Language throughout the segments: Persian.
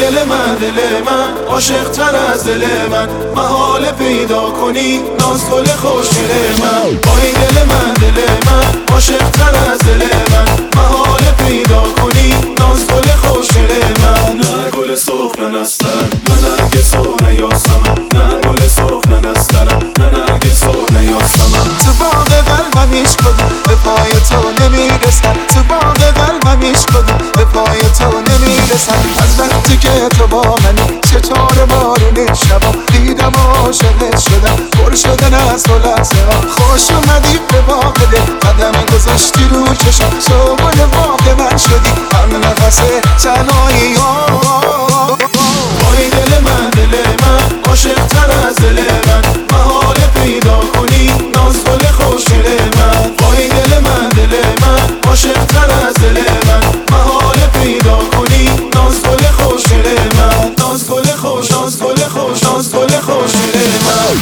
دل من عاشق تر از دل من، محال پیدا کنی ناز گل خوشگل من. وای دل من عاشق تر از دل من، محال پیدا کنی ناز گل خوشگل من. نه گل سرخ نه نسترن، نه نرگس و نه یاسمن، نه گل سرخ نه نسترن، نه نرگس و نه یاسمن. تو باغ قلبم هیچ کدوم به پای تو نمیرسن، تو باغ قلبم هیچ کدوم به پای تو نمیرسن. از وقتی که تو با منی چطور بارون شبا دیدم عاشقت شدم، پر شدن از تو لحظه ها. خوش اومدی به باغ دل، قدم گذاشتی رو چشم، سوگل باغ من شدی هم نفس تنهایی ها. وای دل من عاشق تر از دل من، محال پیدا کنی ناز گل خوشگل من. وای دل من عاشق تر از دل من، محال پیدا کنی ناز گل خوشگل من. ناز گل خوش، ناز گل خوش، ناز گل خوشگل من.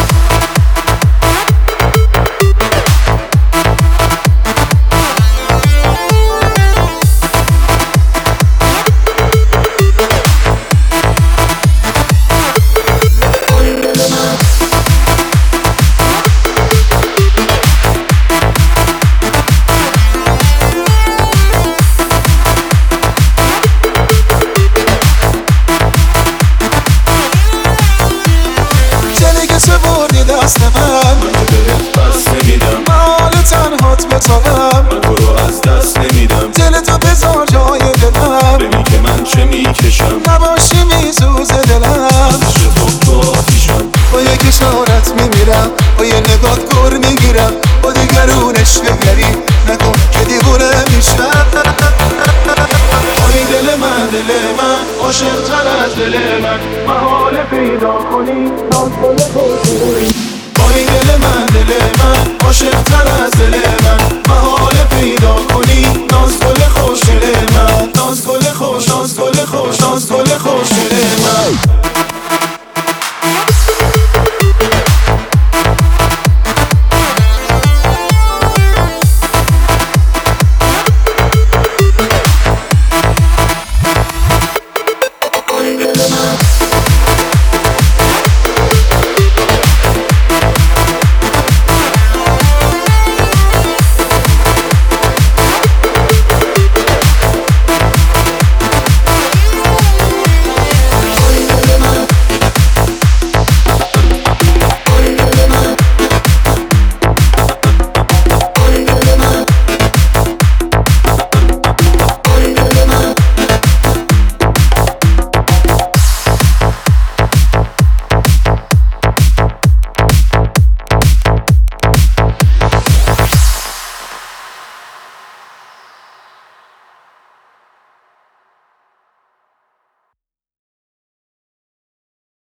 دست من بس نمیدم، مال تنهات بتابم، من تو رو از دست نمیدم. دل تو بذار جای دلم، ببین که من چه میکشم، نباشی میسوز دلم. تو آتیشم، با یک اشارت میمیرم، با یه نگات گر میگیرم. با دیگرون عشق گری نکن که دیوونه میشم. وای دل من عاشق تر از دل من، محال پیدا کنی ناز گل خوشگل. وای دل من عاشق تر از دل من، محال پیدا کنی ناز گل خوشگل من. ناز گل خوش، ناز گل خوش، ناز گل